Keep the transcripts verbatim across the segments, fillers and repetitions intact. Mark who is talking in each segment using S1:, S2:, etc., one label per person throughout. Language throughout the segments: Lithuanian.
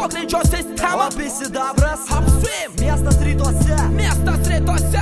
S1: pogrindžio sistemą.
S2: Opis sidabras,
S1: Apsvim,
S2: miestas rytuose,
S1: miestas rytuose.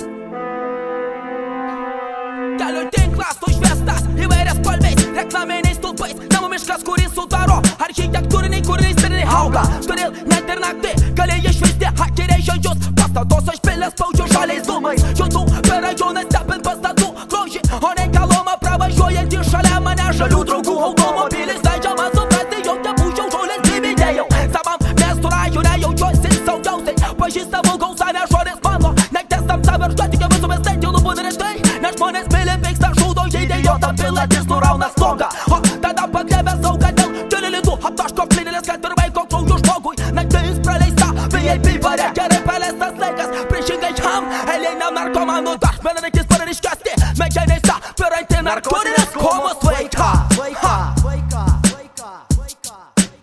S1: Kelių tinklas užvestas įvairias spalviais, reklaminiais stulpais. Namų miškas, kuris sudaro architektūriniai kūriniai stirniai auga. Todėl net ir naktį gali išvysti hakeriai žodžius. Pastatos užpilės spaudžių žaliais dūmais. Juodų per rajoną stebint pastatų grožį, o reikaloma pravažiuojantį šalia mane žalių draugų automobilis. Leidžia man suprasti, jau nebūčiau žolės gyvydėjau. Savam miestų rajone jaučiuosi saugiausiai. Pažįstamų gausavę žolės mano, nektestam savirštuoti, kaip visų mestantį nubūdinį tai. Nes žmonės myli, pyksta, žudo, žydėjo, ta pilatis nurauna stogą. O tada paglėbė sauga dėl tililidų, aptaško plinėlės, kad ir vaiko kraujo žmogui. Naktis praleista, vėjai pivarė, gerai paleistas laikas. Priešingai jam, eiliniam narkomanų dar vienareikis parariškesti. Megenėse, piranti narkotinės komos vaiką.
S2: Vaiką, vaiką, vaiką, vaiką,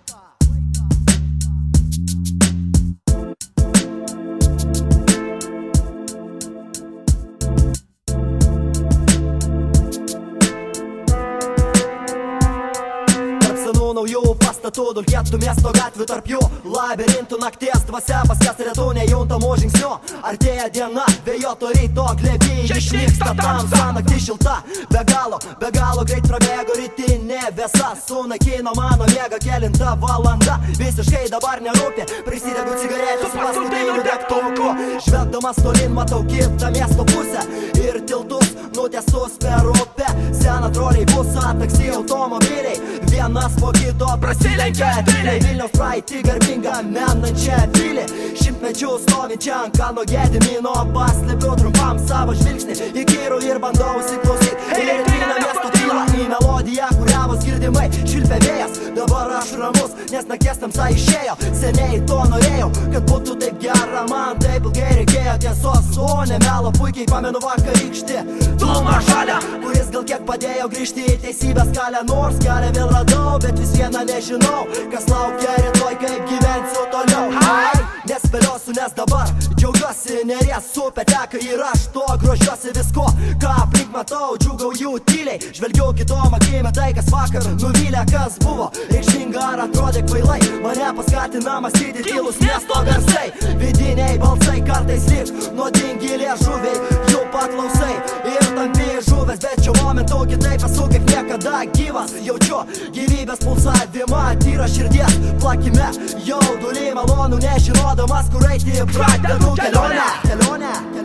S2: naujų pastatų, dulkėtų miesto gatvių, tarp jų labirintų nakties dvasia, paskęs retų nejuntamų žingsnių. Artėja diena, vėjoto ryto glėby išnyksta tamsa, naktis šilta, be galo, be galo greit prabėgo rytinė vėsa, sunaikino mano miegą kelinta valanda, visiškai dabar nerūpi, prisidegu cigarečių su paskutiniu degtuku. Žvelgdamas tolin matau kitą miesto pusę ir tiltus nutiestus per upę, seną troleibusą, taksi automobiliai, vienas po kito prasilenkia tyliai. Vilniaus praeitį garbingą menančią pilį, šimtmečių stovinčią ant kalno Gedimino, paslepiu trumpam savo žvilgsnį į kyrų ir bandau įsiklausyti į rytinę miesto tylą, į melodiją, kurią vos girdimai švilpia vėjas. Dabar aš ramus, nes nakties tamsa išėjo, seniai to norėjau, kad būtų taip gera, man taip ilgai reikėjo tiesos, o ne melo. Puikiai pamenu vakarykštį dūmą žalią, kuris gal kiek padėjo grįžti į teisybės kelią, nors kelią vėl radau, bet vis vieną nežinau, kas laukia rytoj, kaip gyvensiu toliau. Ai, nespėliosiu, nes dabar džiaugiuosi, neries upė teka ir aš to grožiuosi visko, ką aplink matau, džiūgauju tyliai, žvelgiu kitom akim į tai, kas vakar nuvylė, kas buvo reikšminga ar atrodė kvailai. Mane paskatina mąstyti tylus miesto garsai, vidiniai balsai, kartais lyg nuodingi liežuviai, jų paklausai ir tampi žuvęs, bet šiuo momentu kitaip esu kaip niekada gyvas. Jaučiu gyvybės pulsavimą, tyra širdies plakime, jaudulį malonų, nežinodamas kur eiti, pradedu kelionę. Kelionę.